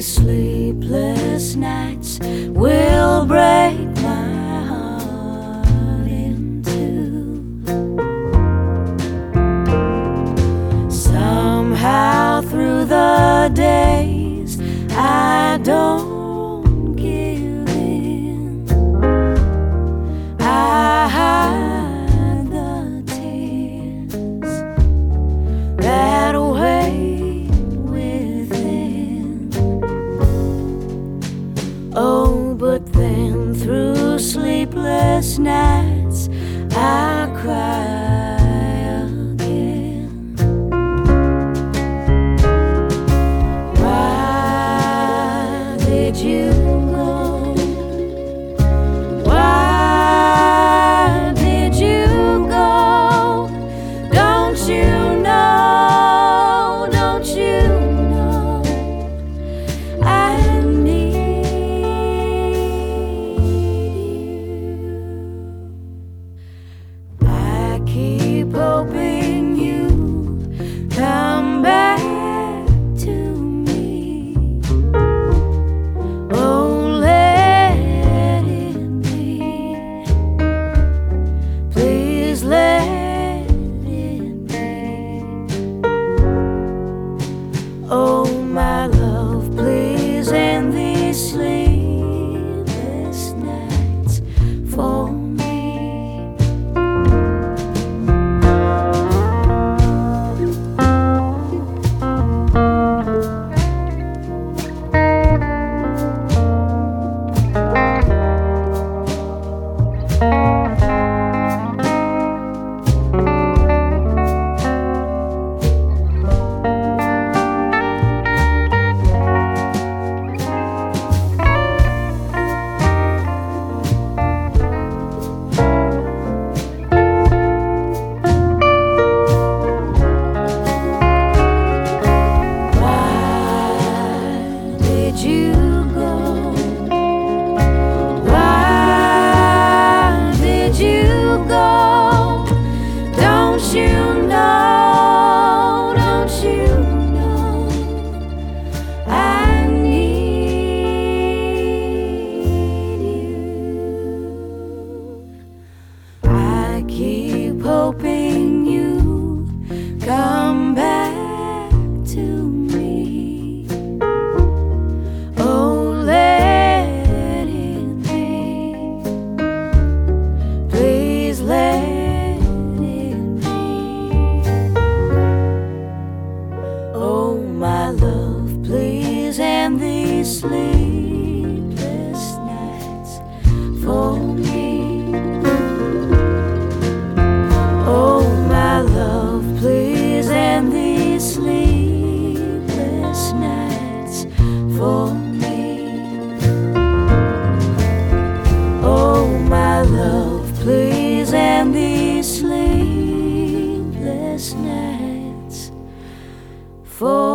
sleepless nights will break my heart in two. Somehow through the days I don't give in. I hide the tears that weigh within. Oh, but then through sleepless nights I cry again. Why did you go? Why did you go? Don't you know? Don't you know? I need you. I keep hoping you come back to me. Oh, let it be. Please let it be. Oh, my love, please end these sleepless nights for me. Keep hoping you come back to me. Oh, let it be. Please let it be. Oh, my love, please end these sleepless nights for me. Oh, my love, please end these sleepless nights for me. Oh, my love, please end these sleepless nights for me.